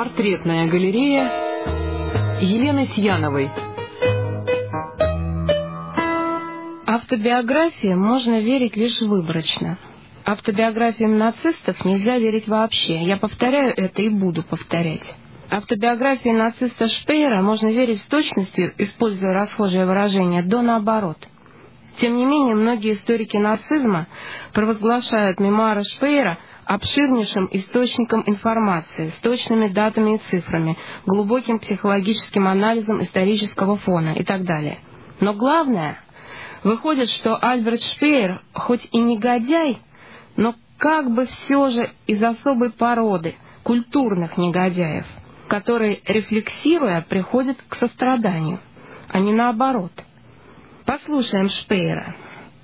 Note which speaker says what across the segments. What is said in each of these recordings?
Speaker 1: Портретная галерея Елены Сьяновой.
Speaker 2: Автобиографиям можно верить лишь выборочно. Автобиографиям нацистов нельзя верить вообще. Я повторяю это и буду повторять. Автобиографии нациста Шпеера можно верить с точностью, используя расхожее выражение, до наоборот. Тем не менее, многие историки нацизма провозглашают мемуары Шпеера обширнейшим источником информации, с точными датами и цифрами, глубоким психологическим анализом исторического фона и так далее. Но главное, выходит, что Альберт Шпеер, хоть и негодяй, но как бы все же из особой породы, культурных негодяев, которые, рефлексируя, приходят к состраданию, а не наоборот. Послушаем Шпеера.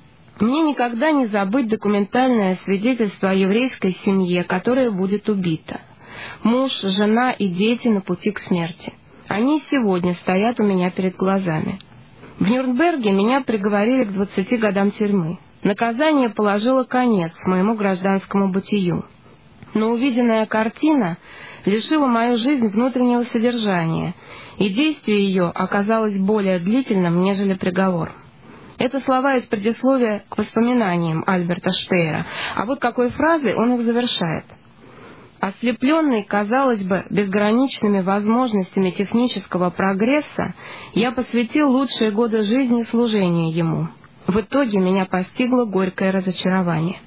Speaker 2: Мне никогда не забыть документальное свидетельство о еврейской семье, которая будет убита. Муж, жена и дети на пути к смерти. Они сегодня стоят у меня перед глазами. В Нюрнберге меня приговорили к 20 годам тюрьмы. Наказание положило конец моему гражданскому бытию. Но увиденная картина лишила мою жизнь внутреннего содержания, и действие ее оказалось более длительным, нежели приговор. Это слова из предисловия к воспоминаниям Альберта Шпеера, а вот какой фразой он их завершает. Ослепленный, казалось бы, безграничными возможностями технического прогресса, я посвятил лучшие годы жизни служению ему. В итоге меня постигло горькое разочарование.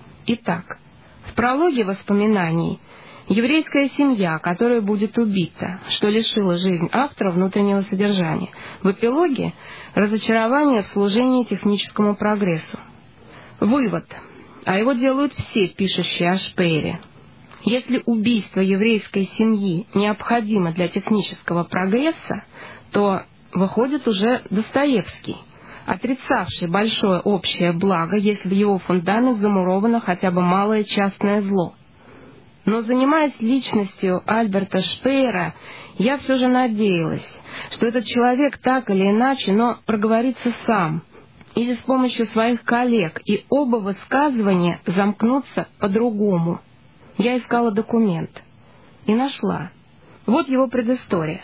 Speaker 2: Итак, в прологе воспоминаний еврейская семья, которая будет убита, что лишило жизнь автора внутреннего содержания. В эпилоге — разочарование в служении техническому прогрессу. Вывод, а его делают все пишущие о Шпеере. Если убийство еврейской семьи необходимо для технического прогресса, то выходит уже Достоевский, отрицавший большое общее благо, если в его фундамент замуровано хотя бы малое частное зло. Но, занимаясь личностью Альберта Шпеера, я все же надеялась, что этот человек так или иначе, но проговорится сам, или с помощью своих коллег, и оба высказывания замкнутся по-другому. Я искала документ и нашла. Вот его предыстория.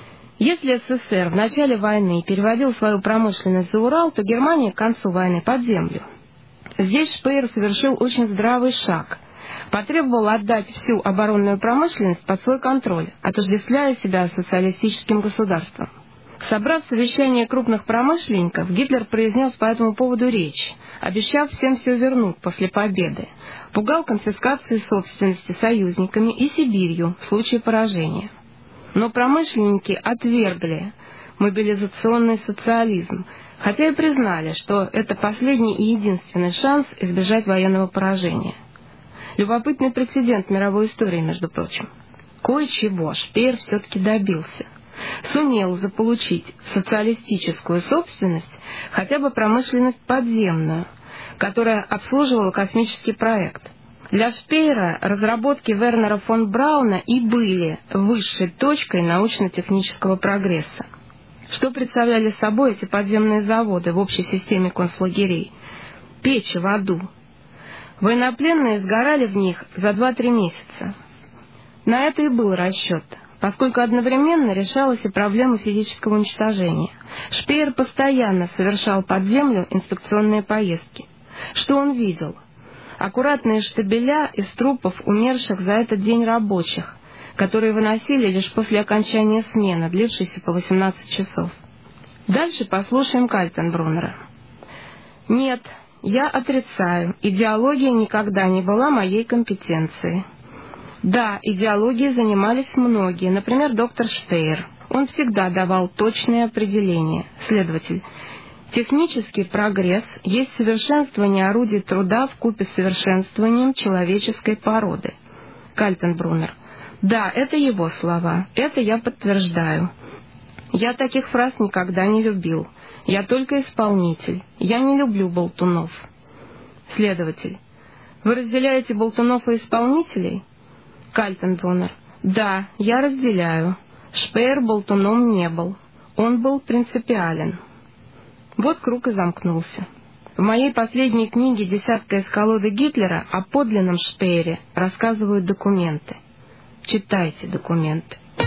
Speaker 2: Если СССР в начале войны переводил свою промышленность за Урал, то Германия к концу войны под землю. Здесь Шпеер совершил очень здравый шаг. Потребовал отдать всю оборонную промышленность под свой контроль, отождествляя себя с социалистическим государством. Собрав совещание крупных промышленников, Гитлер произнес по этому поводу речь, обещав всем все вернуть после победы, пугал конфискацией собственности союзниками и Сибирью в случае поражения. Но промышленники отвергли мобилизационный социализм, хотя и признали, что это последний и единственный шанс избежать военного поражения. Любопытный прецедент мировой истории, между прочим. Кое-чего Шпеер все-таки добился. Сумел заполучить в социалистическую собственность хотя бы промышленность подземную, которая обслуживала космический проект. Для Шпеера разработки Вернера фон Брауна и были высшей точкой научно-технического прогресса. Что представляли собой эти подземные заводы в общей системе концлагерей? Печи в аду. Военнопленные сгорали в них за 2-3 месяца. На это и был расчет, поскольку одновременно решалась и проблема физического уничтожения. Шпеер постоянно совершал под землю инспекционные поездки. Что он видел? Аккуратные штабеля из трупов умерших за этот день рабочих, которые выносили лишь после окончания смены, длившейся по 18 часов. Дальше послушаем Кальтенбруннера. Нет, я отрицаю, идеология никогда не была моей компетенцией. Да, идеологией занимались многие, например, доктор Шпеер. Он всегда давал точные определения. Следователь. Технический прогресс есть совершенствование орудий труда вкупе с совершенствованием человеческой породы. Кальтенбруннер. Да, это его слова. Это я подтверждаю. Я таких фраз никогда не любил. Я только исполнитель. Я не люблю болтунов. Следователь. Вы разделяете болтунов и исполнителей? Кальтенбруннер. Да, я разделяю. Шпеер болтуном не был. Он был принципиален. Вот круг и замкнулся. В моей последней книге «Десятка из колоды Гитлера» о подлинном Шпеере рассказывают документы. Читайте документы.